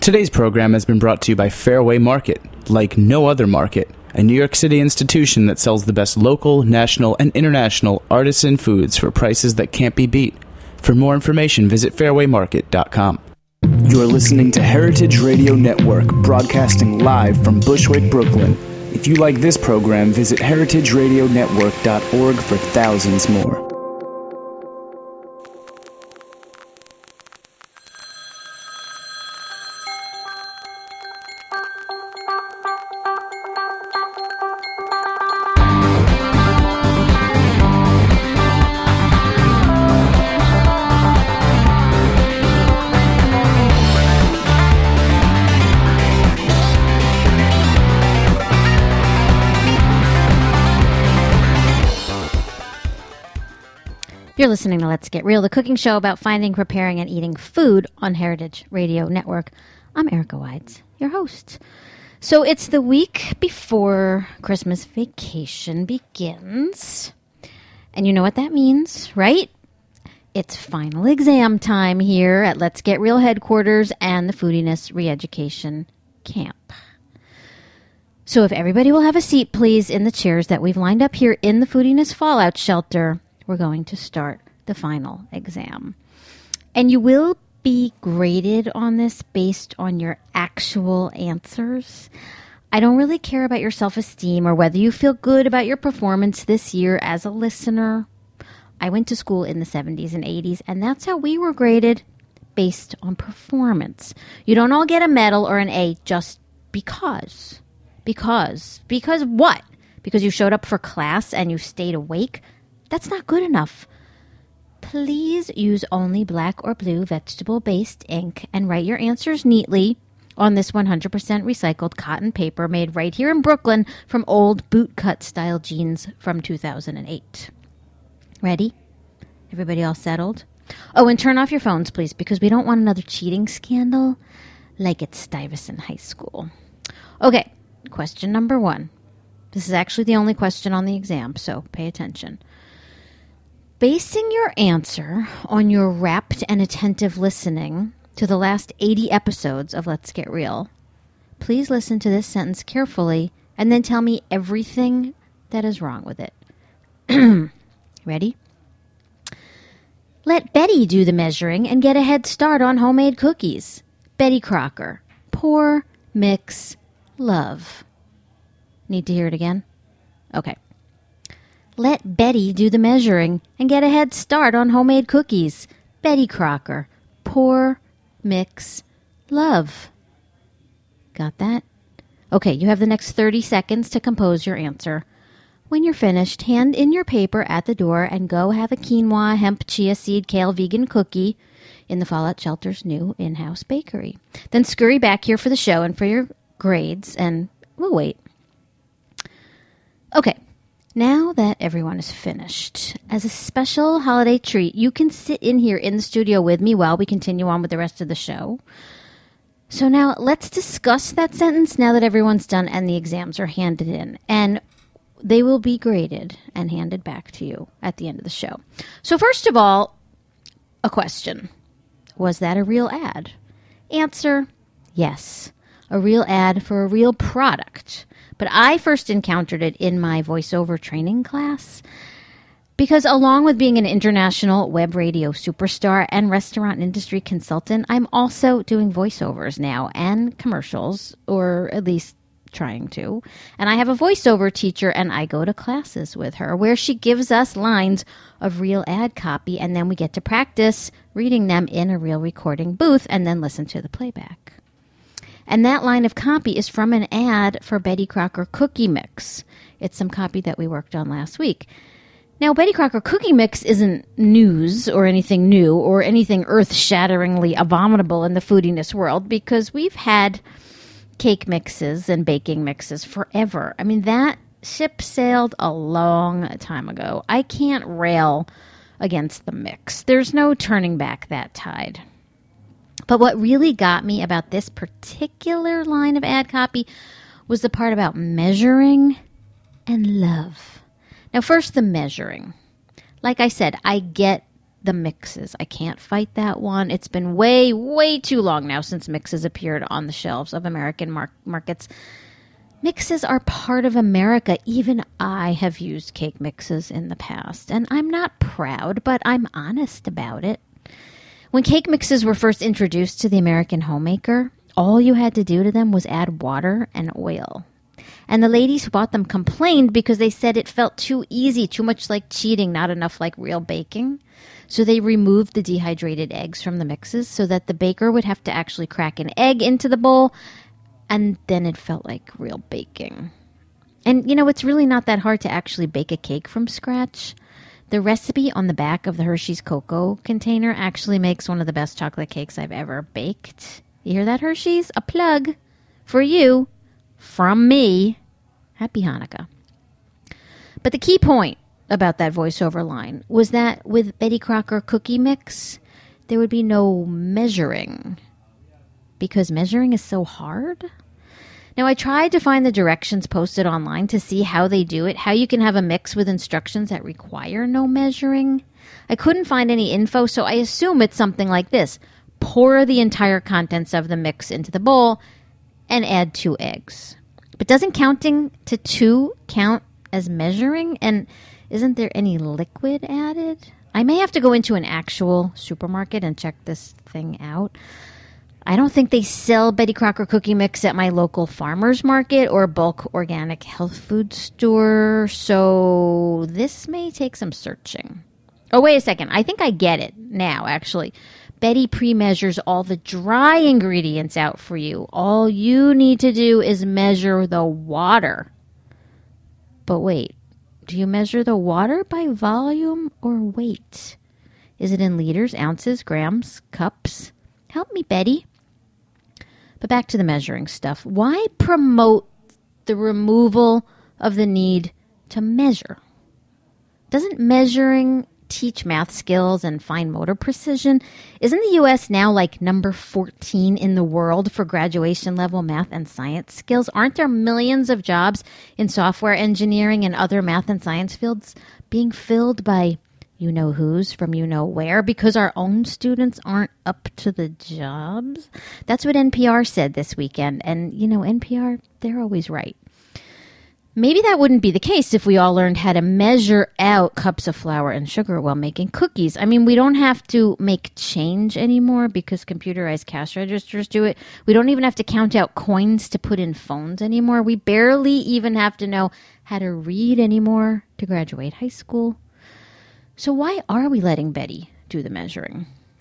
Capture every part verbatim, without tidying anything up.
Today's program has been brought to you by Fairway Market, like no other market, a New York City institution that sells the best local, national, and international artisan foods for prices that can't be beat. For more information, visit fairway market dot com. You're listening to Heritage Radio Network, broadcasting live from Bushwick, Brooklyn. If you like this program, visit heritage radio network dot org for thousands more. You're listening to Let's Get Real, the cooking show about finding, preparing, and eating food on Heritage Radio Network. I'm Erica Wides, your host. So it's the week before Christmas vacation begins. And you know what that means, right? It's final exam time here at Let's Get Real headquarters and the Foodiness Reeducation Camp. So if everybody will have a seat, please, in the chairs that we've lined up here in the Foodiness Fallout Shelter, we're going to start the final exam. And you will be graded on this based on your actual answers. I don't really care about your self-esteem or whether you feel good about your performance this year as a listener. I went to school in the seventies and eighties, and that's how we were graded, based on performance. You don't all get a medal or an A just because. Because. Because what? Because you showed up for class and you stayed awake? That's not good enough. Please use only black or blue vegetable-based ink and write your answers neatly on this one hundred percent recycled cotton paper made right here in Brooklyn from old bootcut style jeans from two thousand eight. Ready? Everybody all settled? Oh, and turn off your phones, please, because we don't want another cheating scandal like at Stuyvesant High School. Okay, question number one. This is actually the only question on the exam, so pay attention. Basing your answer on your rapt and attentive listening to the last eighty episodes of Let's Get Real, please listen to this sentence carefully and then tell me everything that is wrong with it. Ready? Let Betty do the measuring and get a head start on homemade cookies. Betty Crocker. Pour, mix, love. Need to hear it again? Okay. Let Betty do the measuring and get a head start on homemade cookies. Betty Crocker. Pour, mix, love. Got that? Okay, you have the next thirty seconds to compose your answer. When you're finished, hand in your paper at the door and go have a quinoa, hemp, chia seed, kale vegan cookie in the Fallout Shelter's new in-house bakery. Then scurry back here for the show and for your grades, and we'll wait. Okay. Now that everyone is finished, as a special holiday treat, you can sit in here in the studio with me while we continue on with the rest of the show. So now let's discuss that sentence now that everyone's done and the exams are handed in. And they will be graded and handed back to you at the end of the show. So first of all, a question. Was that a real ad? Answer, yes. A real ad for a real product. But I first encountered it in my voiceover training class because along with being an international web radio superstar and restaurant industry consultant, I'm also doing voiceovers now and commercials, or at least trying to. And I have a voiceover teacher, and I go to classes with her where she gives us lines of real ad copy, and then we get to practice reading them in a real recording booth and then listen to the playback. And that line of copy is from an ad for Betty Crocker Cookie Mix. It's some copy that we worked on last week. Now, Betty Crocker Cookie Mix isn't news or anything new or anything earth-shatteringly abominable in the foodiness world because we've had cake mixes and baking mixes forever. I mean, that ship sailed a long time ago. I can't rail against the mix. There's no turning back that tide. But what really got me about this particular line of ad copy was the part about measuring and love. Now, first, the measuring. Like I said, I get the mixes. I can't fight that one. It's been way, way too long now since mixes appeared on the shelves of American mar- markets. Mixes are part of America. Even I have used cake mixes in the past, and I'm not proud, but I'm honest about it. When cake mixes were first introduced to the American homemaker, all you had to do to them was add water and oil. And the ladies who bought them complained because they said it felt too easy, too much like cheating, not enough like real baking. So they removed the dehydrated eggs from the mixes so that the baker would have to actually crack an egg into the bowl, and then it felt like real baking. And, you know, it's really not that hard to actually bake a cake from scratch. The recipe on the back of the Hershey's Cocoa container actually makes one of the best chocolate cakes I've ever baked. You hear that, Hershey's? A plug for you. From me. Happy Hanukkah. But the key point about that voiceover line was that with Betty Crocker cookie mix, there would be no measuring. Because measuring is so hard? Now, I tried to find the directions posted online to see how they do it, how you can have a mix with instructions that require no measuring. I couldn't find any info, so I assume it's something like this. Pour the entire contents of the mix into the bowl and add two eggs. But doesn't counting to two count as measuring? And isn't there any liquid added? I may have to go into an actual supermarket and check this thing out. I don't think they sell Betty Crocker cookie mix at my local farmer's market or bulk organic health food store, so this may take some searching. Oh, wait a second. I think I get it now, actually. Betty pre-measures all the dry ingredients out for you. All you need to do is measure the water. But wait, do you measure the water by volume or weight? Is it in liters, ounces, grams, cups? Help me, Betty. But back to the measuring stuff. Why promote the removal of the need to measure? Doesn't measuring teach math skills and fine motor precision? Isn't the U S now like number fourteen in the world for graduation level math and science skills? Aren't there millions of jobs in software engineering and other math and science fields being filled by you-know-who's from you-know-where because our own students aren't up to the jobs? That's what N P R said this weekend. And, you know, N P R, they're always right. Maybe that wouldn't be the case if we all learned how to measure out cups of flour and sugar while making cookies. I mean, we don't have to make change anymore because computerized cash registers do it. We don't even have to count out coins to put in phones anymore. We barely even have to know how to read anymore to graduate high school. So why are we letting Betty do the measuring?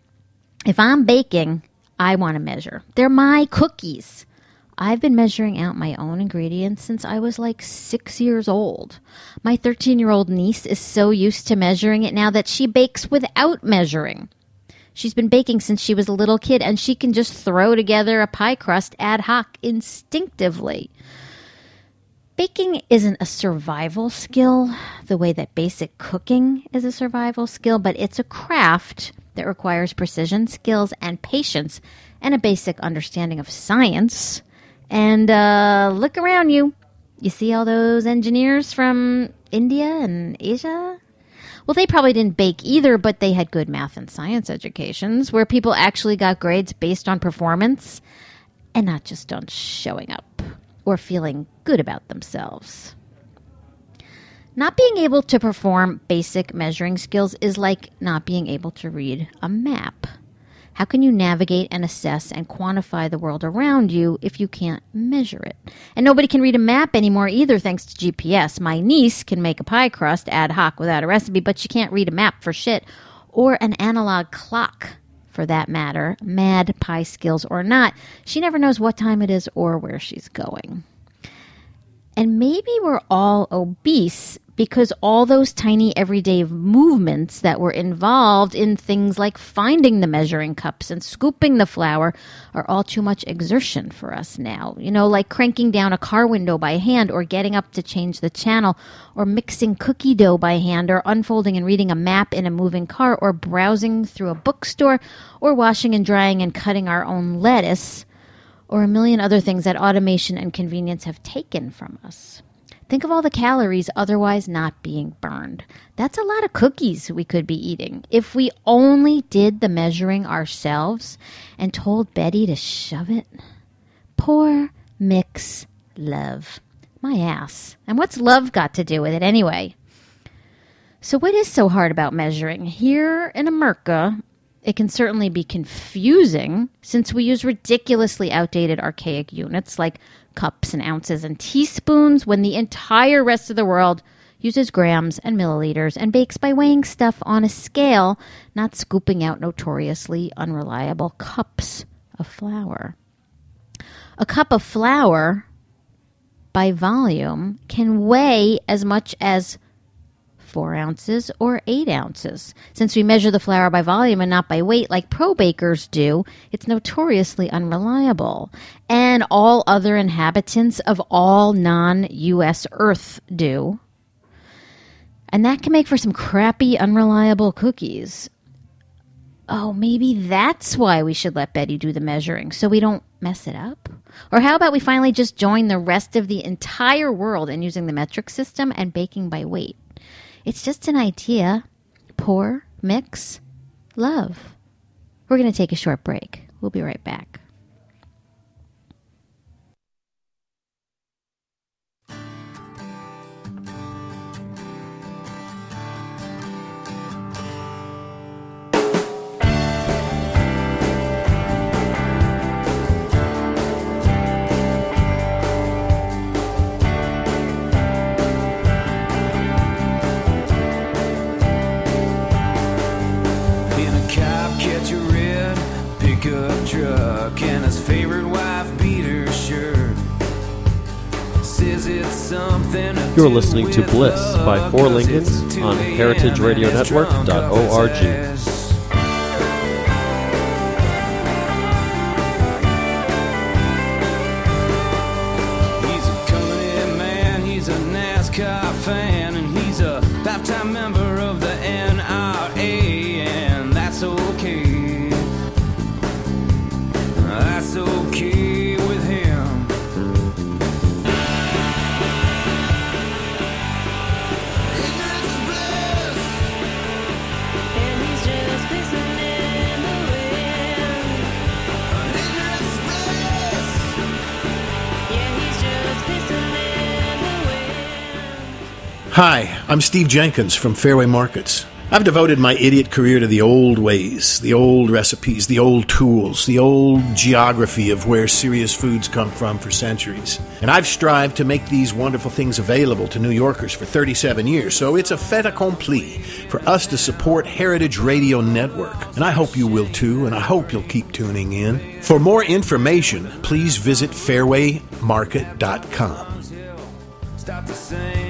If I'm baking, I want to measure. They're my cookies. I've been measuring out my own ingredients since I was like six years old. My thirteen-year-old niece is so used to measuring it now that she bakes without measuring. She's been baking since she was a little kid, and she can just throw together a pie crust ad hoc instinctively. Baking isn't a survival skill the way that basic cooking is a survival skill, but it's a craft that requires precision, skills, and patience, and a basic understanding of science. And uh, look around you. You see all those engineers from India and Asia? Well, they probably didn't bake either, but they had good math and science educations where people actually got grades based on performance and not just on showing up or feeling good about themselves. Not being able to perform basic measuring skills is like not being able to read a map. How can you navigate and assess and quantify the world around you if you can't measure it? And nobody can read a map anymore either, thanks to G P S. My niece can make a pie crust ad hoc without a recipe, but she can't read a map for shit. Or an analog clock, for that matter, mad pie skills or not. She never knows what time it is or where she's going. And maybe we're all obese because all those tiny everyday movements that were involved in things like finding the measuring cups and scooping the flour are all too much exertion for us now. You know, like cranking down a car window by hand or getting up to change the channel or mixing cookie dough by hand or unfolding and reading a map in a moving car or browsing through a bookstore or washing and drying and cutting our own lettuce or a million other things that automation and convenience have taken from us. Think of all the calories otherwise not being burned. That's a lot of cookies we could be eating. If we only did the measuring ourselves and told Betty to shove it. Pour, mix, love. My ass. And what's love got to do with it anyway? So what is so hard about measuring? Here in America, it can certainly be confusing since we use ridiculously outdated archaic units like cups and ounces and teaspoons when the entire rest of the world uses grams and milliliters and bakes by weighing stuff on a scale, not scooping out notoriously unreliable cups of flour. A cup of flour, by volume, can weigh as much as four ounces or eight ounces. Since we measure the flour by volume and not by weight like pro bakers do, it's notoriously unreliable. And all other inhabitants of all non-U S Earth do. And that can make for some crappy, unreliable cookies. Oh, maybe that's why we should let Betty do the measuring, so we don't mess it up? Or how about we finally just join the rest of the entire world in using the metric system and baking by weight? It's just an idea. Pour, mix, love. We're going to take a short break. We'll be right back. Truck and his favorite wife beater shirt. Says it's something to You're listening to Bliss by Four Lincolns on heritage radio network dot org. He's a coming-in man, he's a NASCAR fan, and he's a lifetime member of the N R A, and that's okay. That's okay with him. Ignorance is bliss, and he's just pissing in the wind. Ignorance is bliss, yeah, he's just pissing in the wind. Hi, I'm Steve Jenkins from Fairway Markets. I've devoted my idiot career to the old ways, the old recipes, the old tools, the old geography of where serious foods come from for centuries. And I've strived to make these wonderful things available to New Yorkers for thirty-seven years, so it's a fait accompli for us to support Heritage Radio Network. And I hope you will too, and I hope you'll keep tuning in. For more information, please visit fairway market dot com. Stop the sing.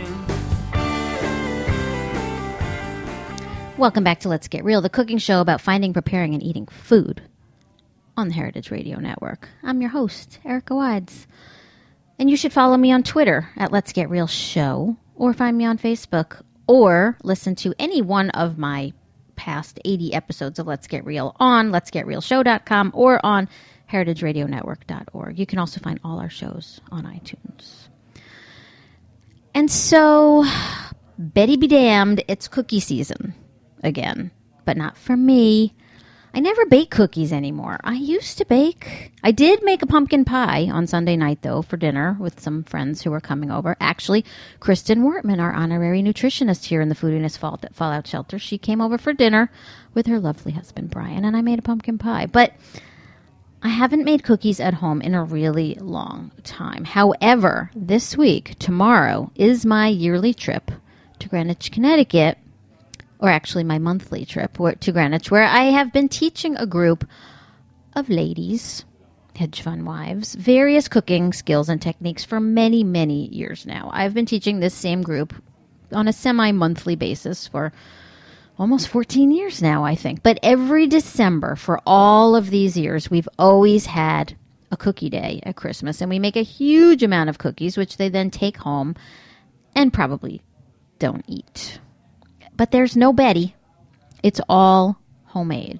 Welcome back to Let's Get Real, the cooking show about finding, preparing, and eating food on the Heritage Radio Network. I'm your host, Erica Wides. And you should follow me on Twitter at Let's Get Real Show, or find me on Facebook, or listen to any one of my past eighty episodes of Let's Get Real on lets get real show dot com or on heritage radio network dot org. You can also find all our shows on iTunes. And so, Betty be damned, it's cookie season again, but not for me. I never bake cookies anymore. I used to bake. I did make a pumpkin pie on Sunday night, though, for dinner with some friends who were coming over. Actually, Kristen Wortman, our honorary nutritionist here in the Foodiness Fallout Shelter, she came over for dinner with her lovely husband, Brian, and I made a pumpkin pie. But I haven't made cookies at home in a really long time. However, this week, tomorrow, is my yearly trip to Greenwich, Connecticut, or actually my monthly trip to Greenwich, where I have been teaching a group of ladies, hedge fund wives, various cooking skills and techniques for many, many years now. I've been teaching this same group on a semi-monthly basis for almost fourteen years now, I think. But every December for all of these years, we've always had a cookie day at Christmas, and we make a huge amount of cookies, which they then take home and probably don't eat. But there's no Betty. It's all homemade,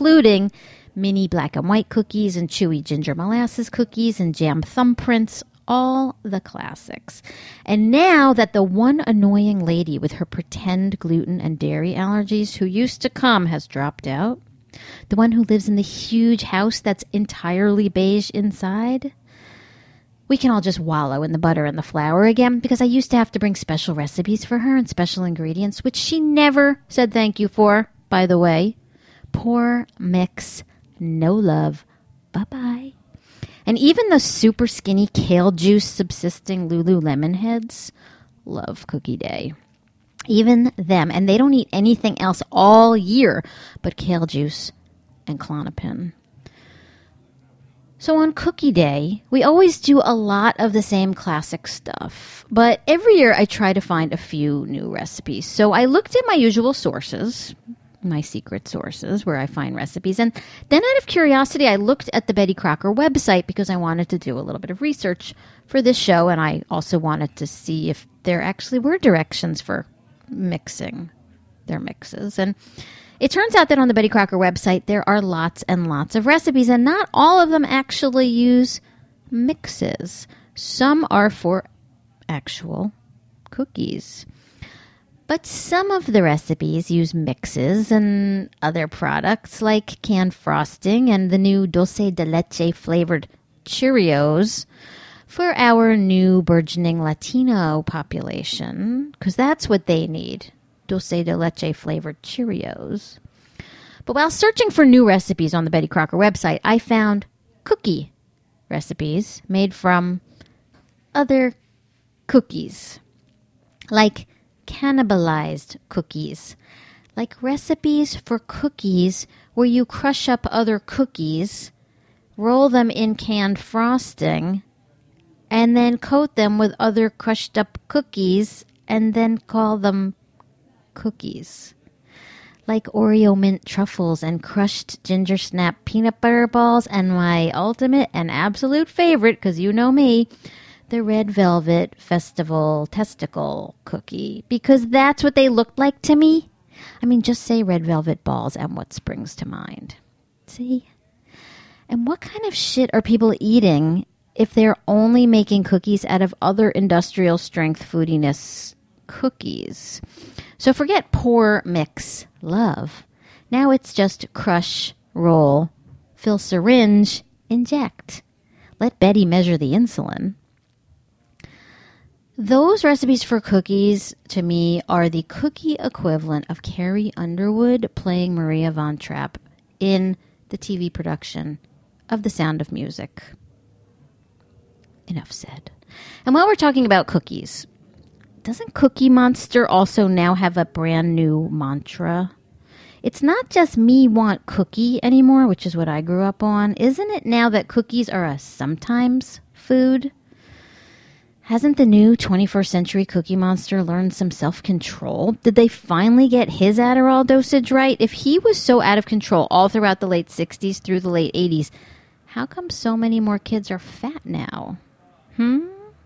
including mini black and white cookies and chewy ginger molasses cookies and jam thumbprints, all the classics. And now that the one annoying lady with her pretend gluten and dairy allergies who used to come has dropped out, the one who lives in the huge house that's entirely beige inside, we can all just wallow in the butter and the flour again, because I used to have to bring special recipes for her and special ingredients, which she never said thank you for, by the way. Poor mix, no love, bye-bye. And even the super skinny kale juice subsisting Lululemon heads love Cookie Day. Even them, and they don't eat anything else all year but kale juice and Klonopin. So on Cookie Day, we always do a lot of the same classic stuff, but every year I try to find a few new recipes. So I looked at my usual sources, my secret sources where I find recipes, and then out of curiosity I looked at the Betty Crocker website because I wanted to do a little bit of research for this show, and I also wanted to see if there actually were directions for mixing their mixes. And it turns out that on the Betty Crocker website, there are lots and lots of recipes, and not all of them actually use mixes. Some are for actual cookies. But some of the recipes use mixes and other products like canned frosting and the new dulce de leche flavored Cheerios for our new burgeoning Latino population, because that's what they need. Dulce de leche flavored Cheerios. But while searching for new recipes on the Betty Crocker website, I found cookie recipes made from other cookies, like cannibalized cookies, like recipes for cookies where you crush up other cookies, roll them in canned frosting, and then coat them with other crushed up cookies, and then call them cookies. Like Oreo mint truffles and crushed ginger snap peanut butter balls, and my ultimate and absolute favorite, because you know me, the Red Velvet Festival testicle cookie, because that's what they looked like to me. I mean, just say Red Velvet balls and what springs to mind. See? And what kind of shit are people eating if they're only making cookies out of other industrial strength foodiness cookies? So forget pour, mix, love. Now it's just crush, roll, fill syringe, inject. Let Betty measure the insulin. Those recipes for cookies, to me, are the cookie equivalent of Carrie Underwood playing Maria von Trapp in the T V production of The Sound of Music. Enough said. And while we're talking about cookies, doesn't Cookie Monster also now have a brand new mantra? It's not just me want cookie anymore, which is what I grew up on. Isn't it now that cookies are a sometimes food? Hasn't the new twenty-first century Cookie Monster learned some self-control? Did they finally get his Adderall dosage right? If he was so out of control all throughout the late sixties through the late eighties, how come so many more kids are fat now? Hmm?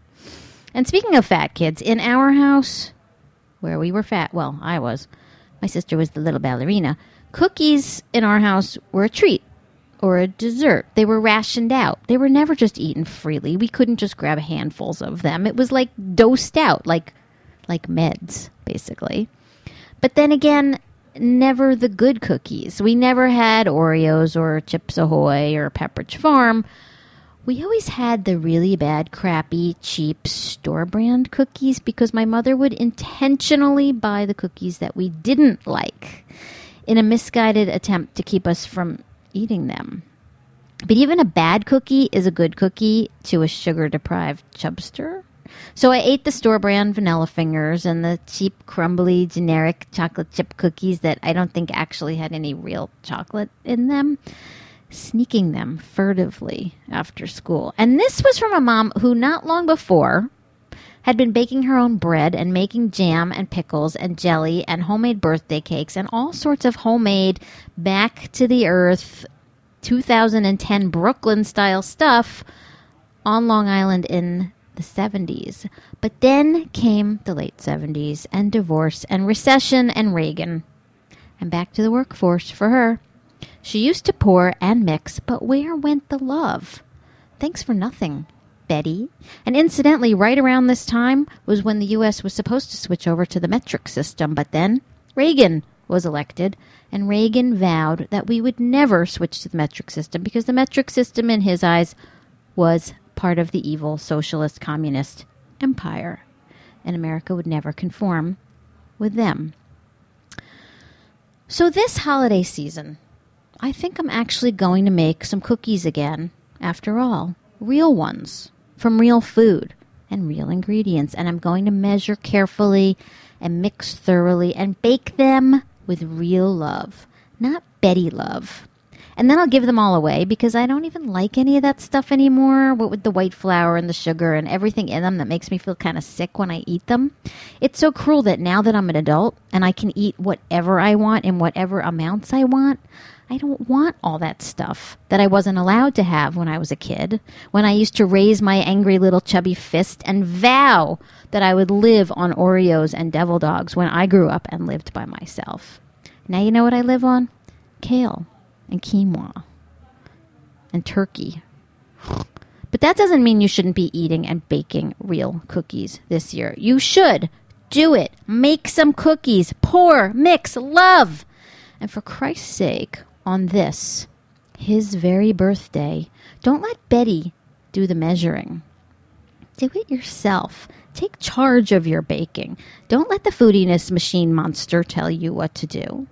And speaking of fat kids, in our house, where we were fat, well, I was, my sister was the little ballerina, cookies in our house were a treat or a dessert. They were rationed out. They were never just eaten freely. We couldn't just grab handfuls of them. It was like dosed out, like like meds, basically. But then again, never the good cookies. We never had Oreos or Chips Ahoy or Pepperidge Farm. We always had the really bad, crappy, cheap store-brand cookies because my mother would intentionally buy the cookies that we didn't like in a misguided attempt to keep us from eating them. But even a bad cookie is a good cookie to a sugar-deprived chubster. So I ate the store-brand Vanilla Fingers and the cheap, crumbly, generic chocolate chip cookies that I don't think actually had any real chocolate in them, sneaking them furtively after school. And this was from a mom who not long before had been baking her own bread and making jam and pickles and jelly and homemade birthday cakes and all sorts of homemade back to the earth two thousand ten Brooklyn style stuff on Long Island in the seventies. But then came the late seventies and divorce and recession and Reagan. And back to the workforce for her. She used to pour and mix, but where went the love? Thanks for nothing. Betty. And incidentally, right around this time was when the U S was supposed to switch over to the metric system, but then Reagan was elected, and Reagan vowed that we would never switch to the metric system because the metric system, in his eyes, was part of the evil socialist communist empire, and America would never conform with them. So this holiday season, I think I'm actually going to make some cookies again, after all. Real ones, from real food and real ingredients, and I'm going to measure carefully and mix thoroughly and bake them with real love, not Betty love. And then I'll give them all away because I don't even like any of that stuff anymore, what with the white flour and the sugar and everything in them that makes me feel kind of sick when I eat them. It's so cruel that now that I'm an adult and I can eat whatever I want in whatever amounts I want, I don't want all that stuff that I wasn't allowed to have when I was a kid, when I used to raise my angry little chubby fist and vow that I would live on Oreos and Devil Dogs when I grew up and lived by myself. Now you know what I live on? Kale and quinoa and turkey. But that doesn't mean you shouldn't be eating and baking real cookies this year. You should. Do it. Make some cookies. Pour, mix, love. And for Christ's sake, on this, his very birthday, don't let Betty do the measuring. Do it yourself. Take charge of your baking. Don't let the foodiness machine monster tell you what to do.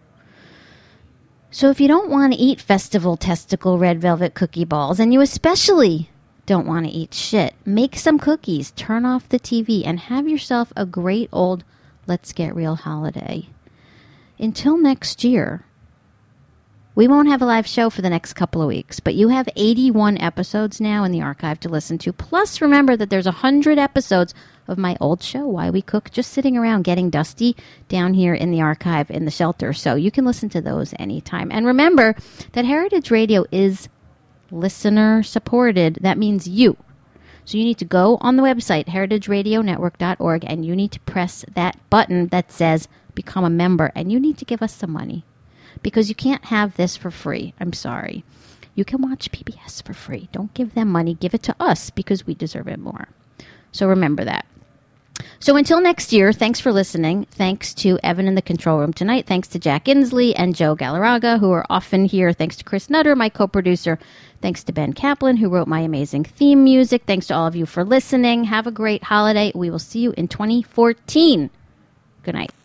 So if you don't want to eat festival testicle red velvet cookie balls, and you especially don't want to eat shit, make some cookies, turn off the T V, and have yourself a great old Let's Get Real holiday. Until next year, we won't have a live show for the next couple of weeks, but you have eighty-one episodes now in the archive to listen to. Plus, remember that there's one hundred episodes of my old show, Why We Cook, just sitting around getting dusty down here in the archive in the shelter. So you can listen to those anytime. And remember that Heritage Radio is listener supported. That means you. So you need to go on the website, heritage radio network dot org, and you need to press that button that says become a member, and you need to give us some money because you can't have this for free. I'm sorry. You can watch P B S for free. Don't give them money. Give it to us because we deserve it more. So remember that. So until next year, thanks for listening. Thanks to Evan in the control room tonight. Thanks to Jack Inslee and Joe Galarraga, who are often here. Thanks to Chris Nutter, my co-producer. Thanks to Ben Kaplan, who wrote my amazing theme music. Thanks to all of you for listening. Have a great holiday. We will see you in twenty fourteen. Good night.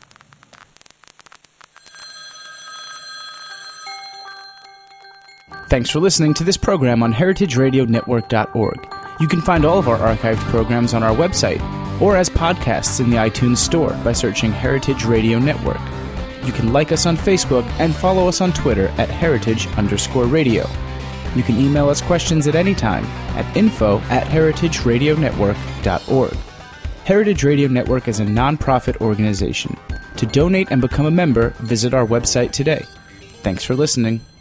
Thanks for listening to this program on heritage radio network dot org. You can find all of our archived programs on our website or as podcasts in the iTunes Store by searching Heritage Radio Network. You can like us on Facebook and follow us on Twitter at heritage underscore radio. You can email us questions at any time at info at heritage radio network dot org. Heritage Radio Network is a non-profit organization. To donate and become a member, visit our website today. Thanks for listening.